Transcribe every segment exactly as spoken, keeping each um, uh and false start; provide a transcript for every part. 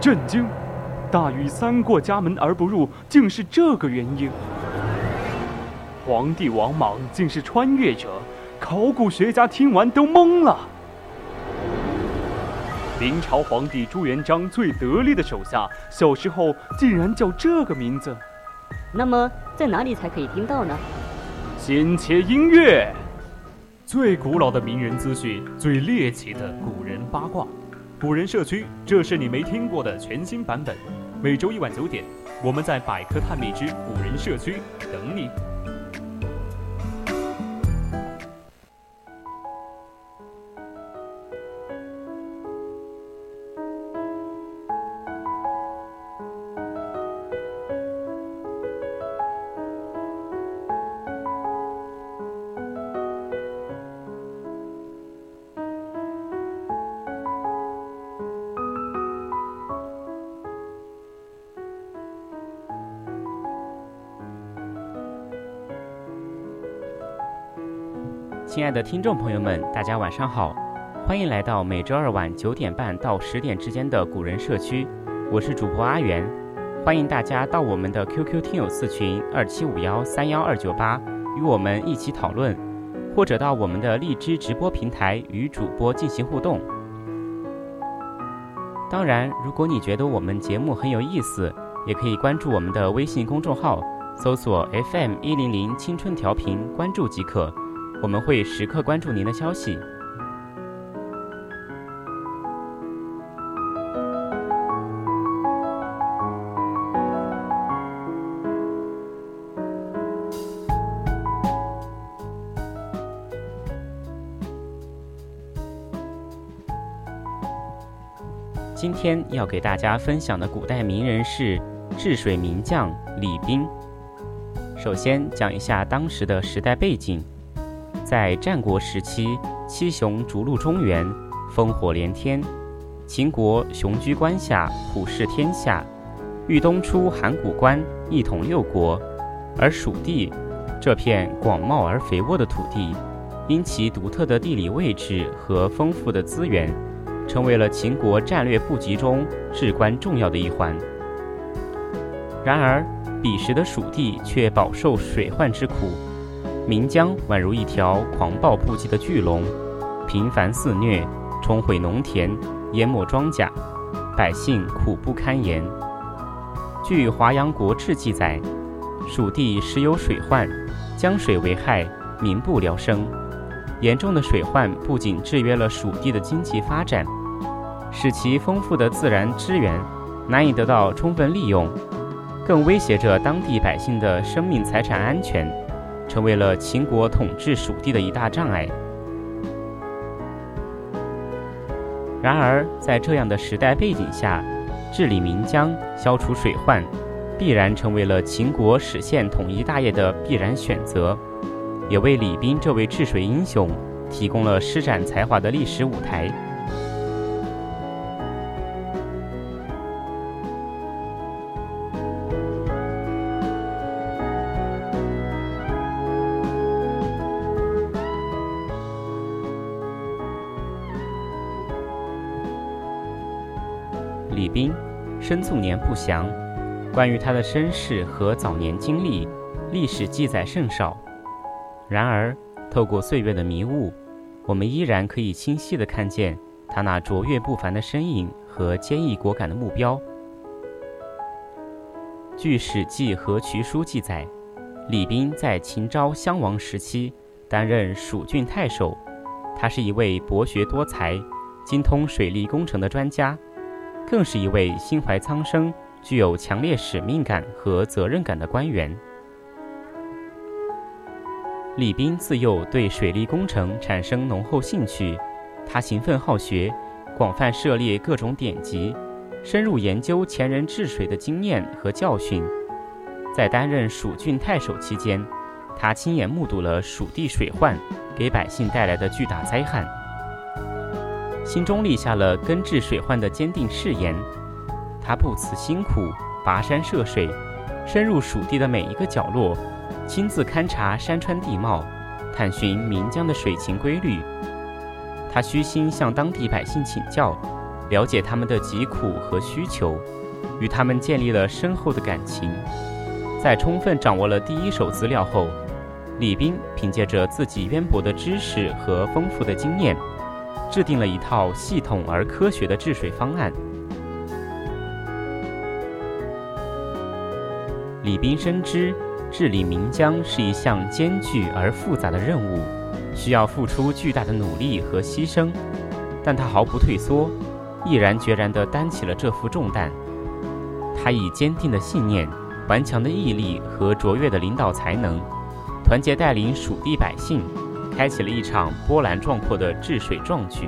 震惊！大禹三过家门而不入，竟是这个原因。皇帝王莽竟是穿越者，考古学家听完都懵了。明朝皇帝朱元璋最得力的手下，小时候竟然叫这个名字。 那么在哪里才可以听到呢？ 先切音乐。最古老的名人资讯，最猎奇的古人八卦，古人社区，这是你没听过的全新版本。每周一晚九点，我们在百科探秘之古人社区等你。 亲爱的听众朋友们，大家晚上好，欢迎来到每周二晚九点半到十点之间的古人社区，我是主播阿元，欢迎大家到我们的 Q Q 听友四群二七五幺三幺二九八与我们一起讨论，或者到我们的荔枝直播平台与主播进行互动。当然，如果你觉得我们节目很有意思，也可以关注我们的微信公众号，搜索 F M 一零零青春调频，关注即可。我们会时刻关注您的消息。今天要给大家分享的古代名人是治水名将李冰。首先讲一下当时的时代背景。在战国时期，七雄逐鹿中原，烽火连天，秦国雄居关下，虎视天下，欲东出函谷关，一统六国。而蜀地这片广袤而肥沃的土地，因其独特的地理位置和丰富的资源，成为了秦国战略布局中至关重要的一环。然而彼时的蜀地却饱受水患之苦，岷江宛如一条狂暴不羁的巨龙，频繁肆虐，冲毁农田，淹没庄稼，百姓苦不堪言。据《华阳国志》记载，蜀地时有水患，江水为害，民不聊生。严重的水患不仅制约了蜀地的经济发展，使其丰富的自然资源难以得到充分利用，更威胁着当地百姓的生命财产安全，成为了秦国统治蜀地的一大障碍。然而在这样的时代背景下，治理岷江，消除水患，必然成为了秦国实现统一大业的必然选择，也为李冰这位治水英雄提供了施展才华的历史舞台。李冰生卒年不详，关于他的身世和早年经历，历史记载甚少。然而，透过岁月的迷雾，我们依然可以清晰地看见他那卓越不凡的身影和坚毅果敢的目标。据《史记》和《渠书》记载，李冰在秦昭襄王时期担任蜀郡太守，他是一位博学多才、精通水利工程的专家，更是一位心怀苍生、具有强烈使命感和责任感的官员。李冰自幼对水利工程产生浓厚兴趣，他勤奋好学，广泛涉猎各种典籍，深入研究前人治水的经验和教训。在担任蜀郡太守期间，他亲眼目睹了蜀地水患给百姓带来的巨大灾害，心中立下了根治水患的坚定誓言。他不辞辛苦，跋山涉水，深入蜀地的每一个角落，亲自勘察山川地貌，探寻岷江的水情规律。他虚心向当地百姓请教， 了解他们的疾苦和需求，与他们建立了深厚的感情。在充分掌握了第一手资料后，李斌凭借着自己渊博的知识和丰富的经验，制定了一套系统而科学的治水方案。李斌深知治理岷江是一项艰巨而复杂的任务，需要付出巨大的努力和牺牲，但他毫不退缩，毅然决然地担起了这副重担。他以坚定的信念、顽强的毅力和卓越的领导才能，团结带领属地百姓，开启了一场波澜壮阔的治水壮举。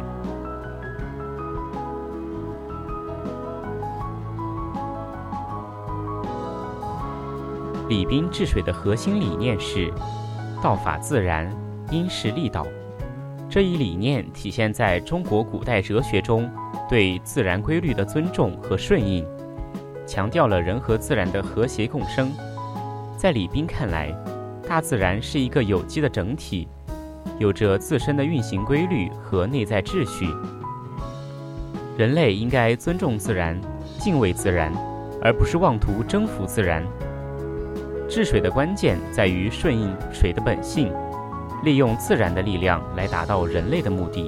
李斌治水的核心理念是道法自然，因势利导。这一理念体现在中国古代哲学中对自然规律的尊重和顺应，强调了人和自然的和谐共生。在李斌看来，大自然是一个有机的整体，有着自身的运行规律和内在秩序。人类应该尊重自然，敬畏自然，而不是妄图征服自然。治水的关键在于顺应水的本性，利用自然的力量来达到人类的目的。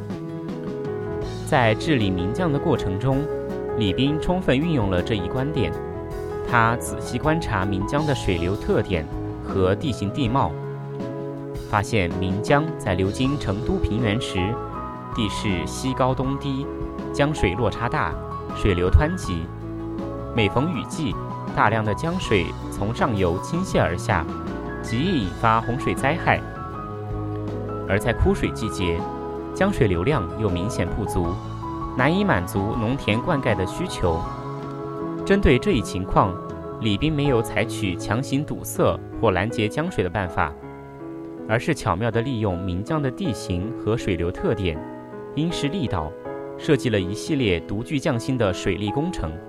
在治理岷江的过程中，李斌充分运用了这一观点。他仔细观察岷江的水流特点和地形地貌，发现岷江在流经成都平原时，地势西高东低，江水落差大，水流湍急。每逢雨季，大量的江水从上游倾泻而下，极易引发洪水灾害。而在枯水季节，江水流量又明显不足，难以满足农田灌溉的需求。针对这一情况，李斌没有采取强行堵塞或拦截江水的办法，而是巧妙地利用岷江的地形和水流特点，因势利导，设计了一系列独具匠心的水利工程。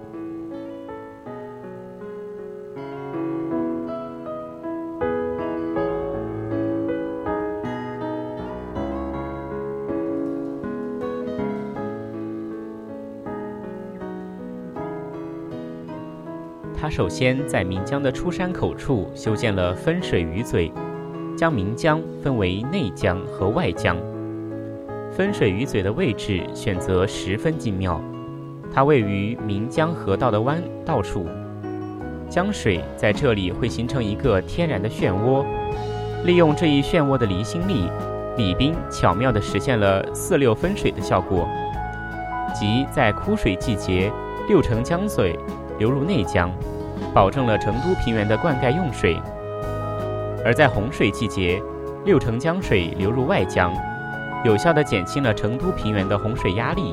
他首先在岷江的出山口处修建了分水鱼嘴，将岷江分为内江和外江。分水鱼嘴的位置选择十分精妙，它位于岷江河道的弯道处，江水在这里会形成一个天然的漩涡。利用这一漩涡的离心力，李斌巧妙地实现了四六分水的效果，即在枯水季节，六成江水流入内江，保证了成都平原的灌溉用水；而在洪水季节，六成江水流入外江，有效地减轻了成都平原的洪水压力。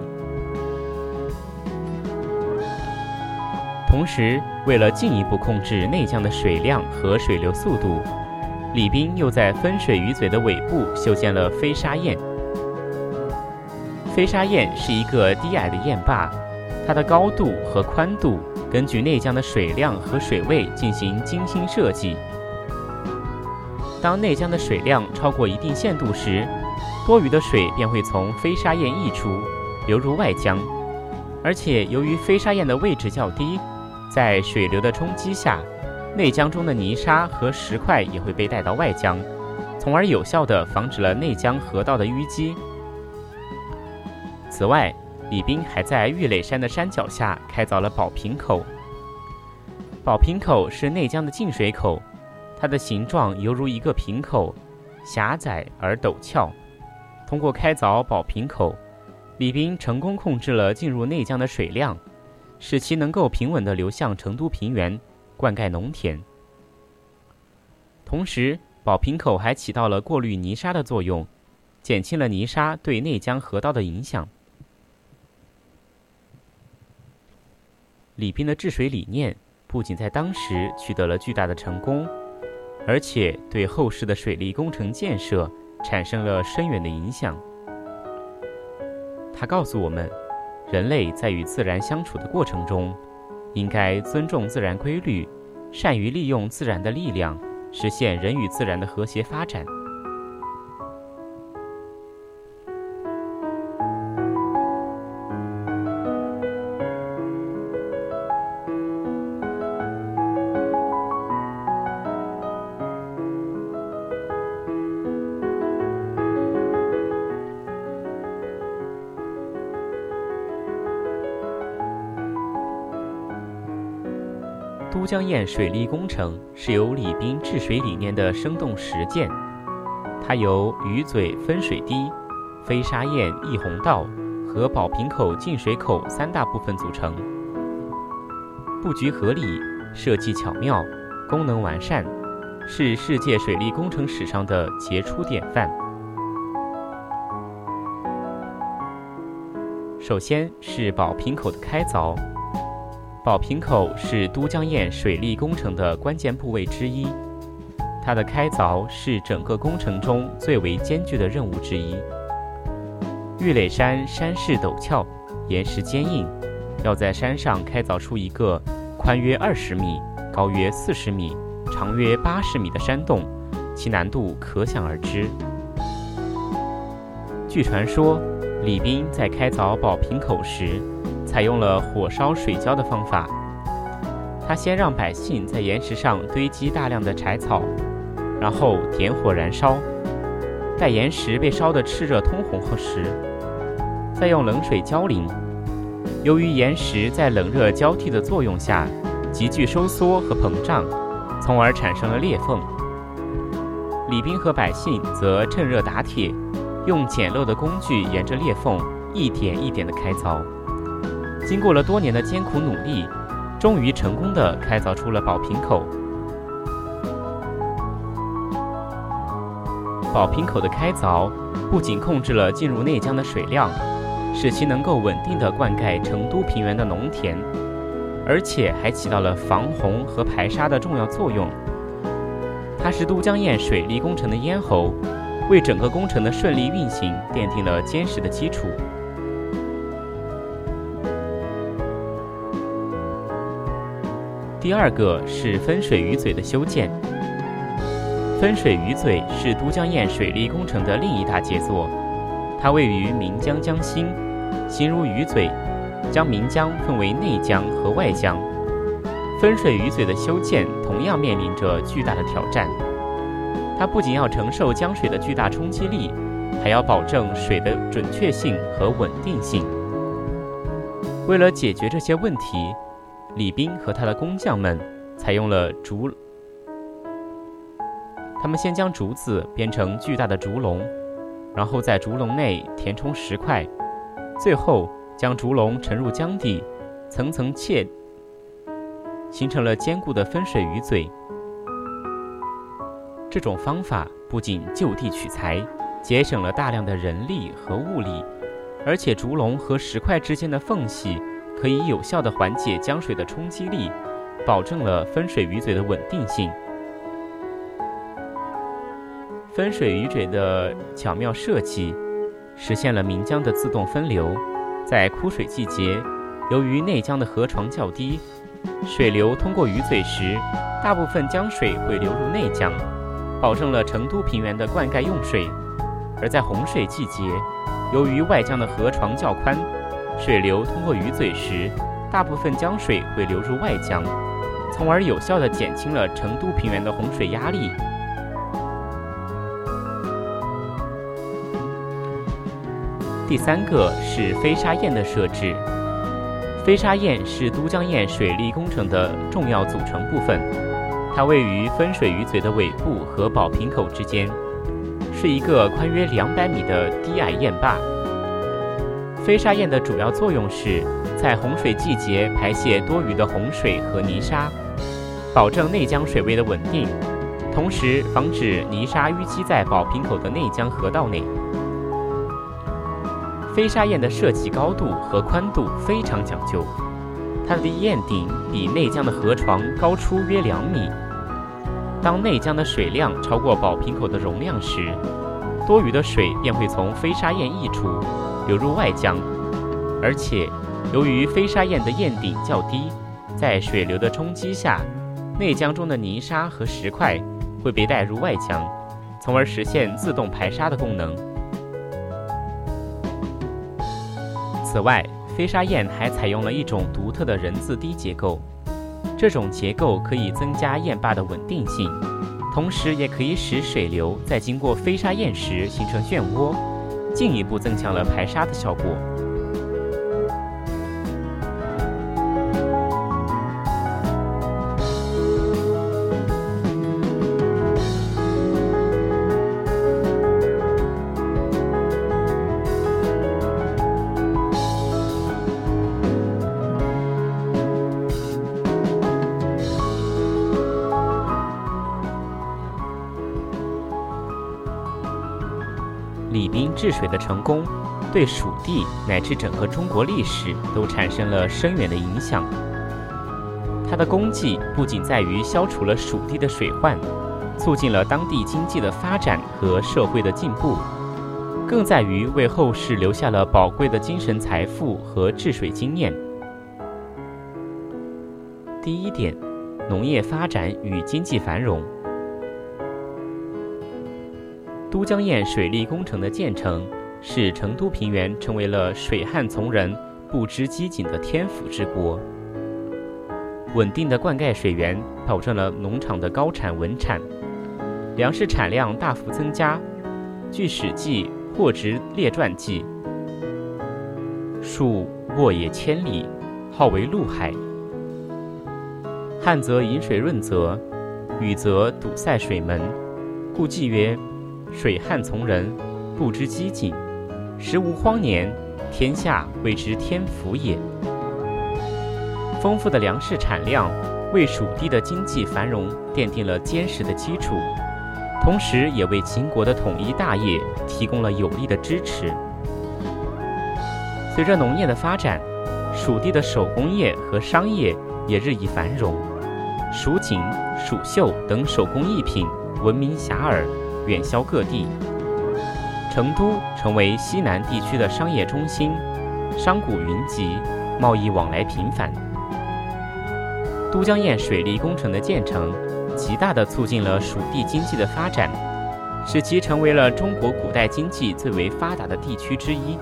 同时，为了进一步控制内江的水量和水流速度，李斌又在分水鱼嘴的尾部修建了飞沙堰。飞沙堰是一个低矮的堰坝，它的高度和宽度根据内江的水量和水位进行精心设计。当内江的水量超过一定限度时，多余的水便会从飞沙堰溢出，流入外江。而且由于飞沙堰的位置较低，在水流的冲击下，内江中的泥沙和石块也会被带到外江，从而有效地防止了内江河道的淤积。此外，李斌还在玉垒山的山脚下开凿了宝瓶口。宝瓶口是内江的进水口，它的形状犹如一个瓶口，狭窄而陡峭。通过开凿宝瓶口，李斌成功控制了进入内江的水量，使其能够平稳地流向成都平原，灌溉农田。同时，宝瓶口还起到了过滤泥沙的作用，减轻了泥沙对内江河道的影响。李斌的治水理念不仅在当时取得了巨大的成功，而且对后世的水利工程建设产生了深远的影响。他告诉我们，人类在与自然相处的过程中，应该尊重自然规律，善于利用自然的力量，实现人与自然的和谐发展。 都江堰水利工程是由李斌治水理念的生动实践，它由鱼嘴分水堤、飞沙堰溢洪道和宝瓶口进水口三大部分组成，布局合理，设计巧妙，功能完善，是世界水利工程史上的杰出典范。首先是宝瓶口的开凿。宝瓶口是都江堰水利工程的关键部位之一，它的开凿是整个工程中最为艰巨的任务之一。玉垒山山势陡峭，岩石坚硬，要在山上开凿出一个宽约二十米、高约四十米、长约八十米的山洞，其难度可想而知。据传说，李斌在开凿宝瓶口时，采用了火烧水浇的方法。他先让百姓在岩石上堆积大量的柴草，然后点火燃烧，待岩石被烧得炽热通红后时，再用冷水浇淋。由于岩石在冷热交替的作用下急剧收缩和膨胀，从而产生了裂缝。李斌和百姓则趁热打铁，用简陋的工具沿着裂缝一点一点地开凿。经过了多年的艰苦努力，终于成功地开凿出了宝瓶口。宝瓶口的开凿不仅控制了进入内江的水量，使其能够稳定地灌溉成都平原的农田，而且还起到了防洪和排沙的重要作用。它是都江堰水利工程的咽喉，为整个工程的顺利运行奠定了坚实的基础。第二个是分水鱼嘴的修建。分水鱼嘴是都江堰水利工程的另一大杰作，它位于岷江江心，形如鱼嘴，将岷江分为内江和外江。分水鱼嘴的修建同样面临着巨大的挑战，它不仅要承受江水的巨大冲击力，还要保证水的准确性和稳定性。为了解决这些问题，李斌和他的工匠们采用了竹，他们先将竹子编成巨大的竹笼，然后在竹笼内填充石块，最后将竹笼沉入江底，层层嵌，形成了坚固的分水鱼嘴。这种方法不仅就地取材，节省了大量的人力和物力，而且竹笼和石块之间的缝隙可以有效地缓解江水的冲击力，保证了分水鱼嘴的稳定性。分水鱼嘴的巧妙设计，实现了岷江的自动分流。在枯水季节，由于内江的河床较低，水流通过鱼嘴时，大部分江水会流入内江，保证了成都平原的灌溉用水。而在洪水季节，由于外江的河床较宽，水流通过鱼嘴时，大部分江水会流入外江，从而有效地减轻了成都平原的洪水压力。第三个是飞沙堰的设置。飞沙堰是都江堰水利工程的重要组成部分，它位于分水鱼嘴的尾部和宝瓶口之间，是一个宽约两百米的低矮堰坝。飞沙堰的主要作用是在洪水季节排泄多余的洪水和泥沙，保证内江水位的稳定，同时防止泥沙淤积在宝瓶口的内江河道内。飞沙堰的设计高度和宽度非常讲究，它的堰顶比内江的河床高出约两米。当内江的水量超过宝瓶口的容量时，多余的水便会从飞沙堰溢出，流入外江。而且由于飞沙堰的堰顶较低，在水流的冲击下，内江中的泥沙和石块会被带入外江，从而实现自动排沙的功能。此外，飞沙堰还采用了一种独特的人字堤结构，这种结构可以增加堰坝的稳定性，同时也可以使水流在经过飞沙堰时形成漩涡，进一步增强了排沙的效果。 治水的成功，对蜀地乃至整个中国历史都产生了深远的影响。它的功绩不仅在于消除了蜀地的水患，促进了当地经济的发展和社会的进步，更在于为后世留下了宝贵的精神财富和治水经验。第一点，农业发展与经济繁荣。都江堰水利工程的建成，使成都平原成为了水旱从人、不知饥馑的天府之国。稳定的灌溉水源保证了农场的高产稳产，粮食产量大幅增加。据《史记·霍职列传》记，戍沃野千里，号为陆海。旱则引水润泽，雨则堵塞水门，故记曰：水旱从人，不知饥馑，时无荒年，天下谓之天府也。丰富的粮食产量为蜀地的经济繁荣奠定了坚实的基础，同时也为秦国的统一大业提供了有力的支持。随着农业的发展，蜀地的手工业和商业也日益繁荣，蜀锦、蜀绣等手工艺品闻名遐迩，远销各地。成都成为西南地区的商业中心，商贾云集，贸易往来频繁。都江堰水利工程的建成，极大地促进了蜀地经济的发展，使其成为了中国古代经济最为发达的地区之一。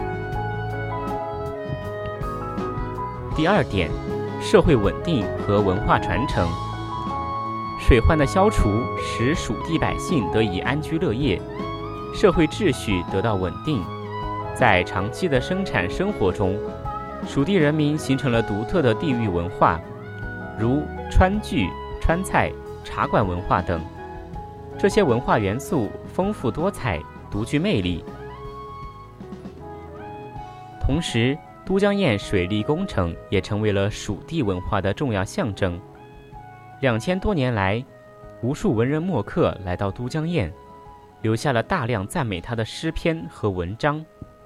第二点，社会稳定和文化传承。水患的消除使蜀地百姓得以安居乐业，社会秩序得到稳定。在长期的生产生活中，蜀地人民形成了独特的地域文化，如川剧、川菜、茶馆文化等。这些文化元素丰富多彩，独具魅力。同时，都江堰水利工程也成为了蜀地文化的重要象征。两千多年来，无数文人墨客来到都江堰，留下了大量赞美他的诗篇和文章。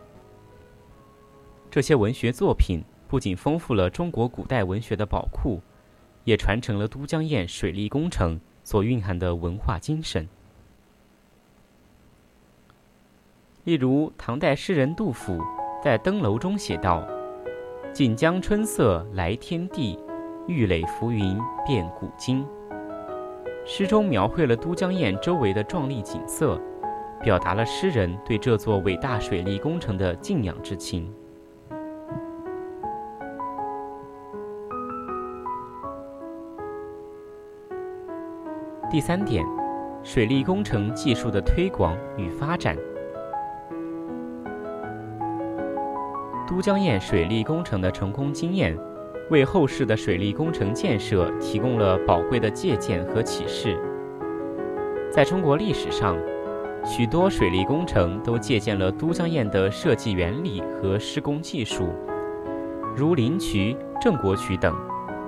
这些文学作品不仅丰富了中国古代文学的宝库，也传承了都江堰水利工程所蕴含的文化精神。例如，唐代诗人杜甫在《登楼》中写道：锦江春色来天地，玉垒浮云变古今。诗中描绘了都江堰周围的壮丽景色，表达了诗人对这座伟大水利工程的敬仰之情。第三点，水利工程技术的推广与发展。都江堰水利工程的成功经验，为后世的水利工程建设提供了宝贵的借鉴和启示。在中国历史上，许多水利工程都借鉴了都江堰的设计原理和施工技术，如临渠、郑国渠等。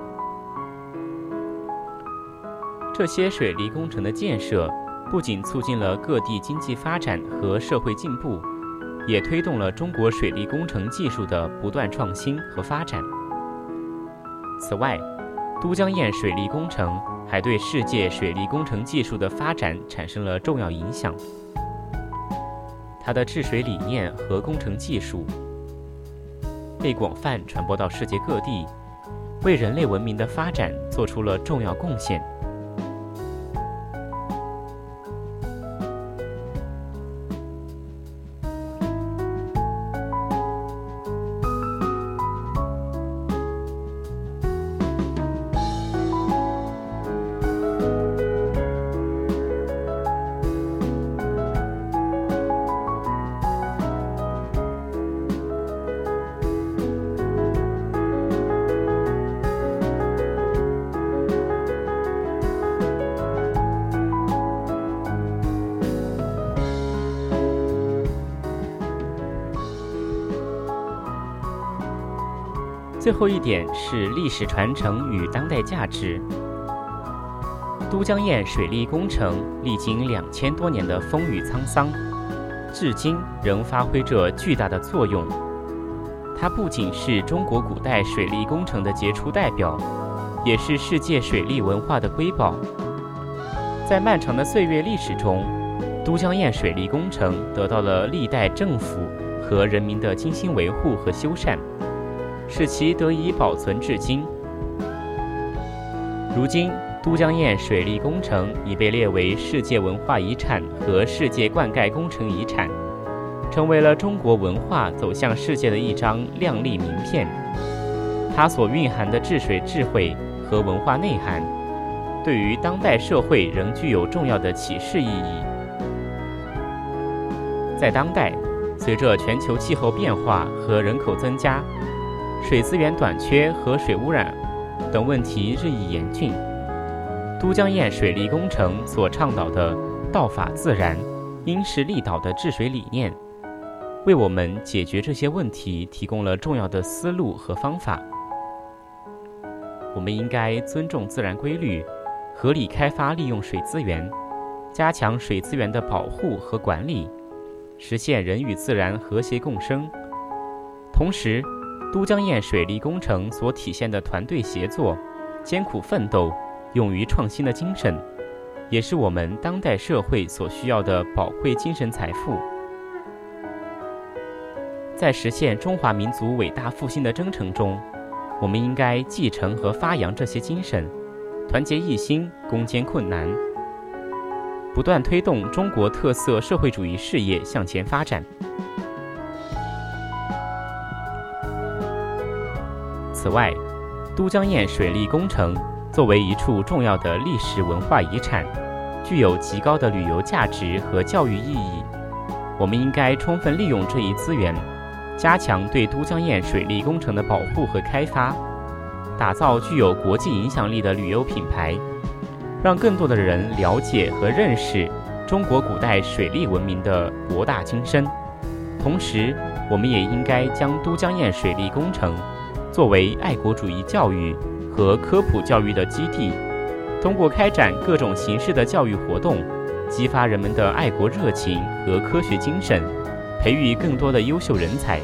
这些水利工程的建设，不仅促进了各地经济发展和社会进步，也推动了中国水利工程技术的不断创新和发展。此外，都江堰水利工程还对世界水利工程技术的发展产生了重要影响。它的治水理念和工程技术被广泛传播到世界各地，为人类文明的发展做出了重要贡献。最后一点是历史传承与当代价值。都江堰水利工程历经两千多年的风雨沧桑， 至今仍发挥着巨大的作用。它不仅是中国古代水利工程的杰出代表，也是世界水利文化的瑰宝。在漫长的岁月历史中，都江堰水利工程得到了历代政府和人民的精心维护和修缮，使其得以保存至今。如今，都江堰水利工程已被列为世界文化遗产和世界灌溉工程遗产，成为了中国文化走向世界的一张亮丽名片。它所蕴含的治水智慧和文化内涵，对于当代社会仍具有重要的启示意义。在当代，随着全球气候变化和人口增加，水资源短缺和水污染等问题日益严峻。都江堰水利工程所倡导的道法自然、因势利导的治水理念，为我们解决这些问题提供了重要的思路和方法。我们应该尊重自然规律，合理开发利用水资源，加强水资源的保护和管理，实现人与自然和谐共生。同时，都江堰水利工程所体现的团队协作、艰苦奋斗、勇于创新的精神，也是我们当代社会所需要的宝贵精神财富。在实现中华民族伟大复兴的征程中，我们应该继承和发扬这些精神，团结一心，攻坚困难，不断推动中国特色社会主义事业向前发展。此外，都江堰水利工程作为一处重要的历史文化遗产，具有极高的旅游价值和教育意义。我们应该充分利用这一资源，加强对都江堰水利工程的保护和开发，打造具有国际影响力的旅游品牌，让更多的人了解和认识中国古代水利文明的博大精深。同时，我们也应该将都江堰水利工程作为爱国主义教育和科普教育的基地，通过开展各种形式的教育活动，激发人们的爱国热情和科学精神，培育更多的优秀人才。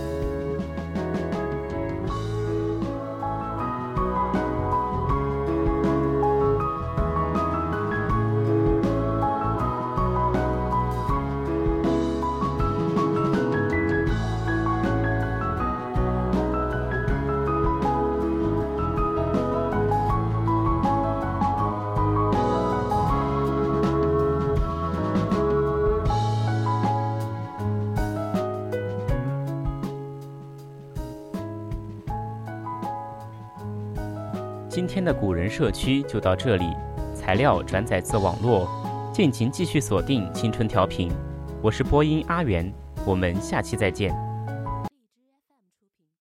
今天的古人社区就到这里，材料转载自网络，敬请继续锁定青春调频。我是播音阿元，我们下期再见。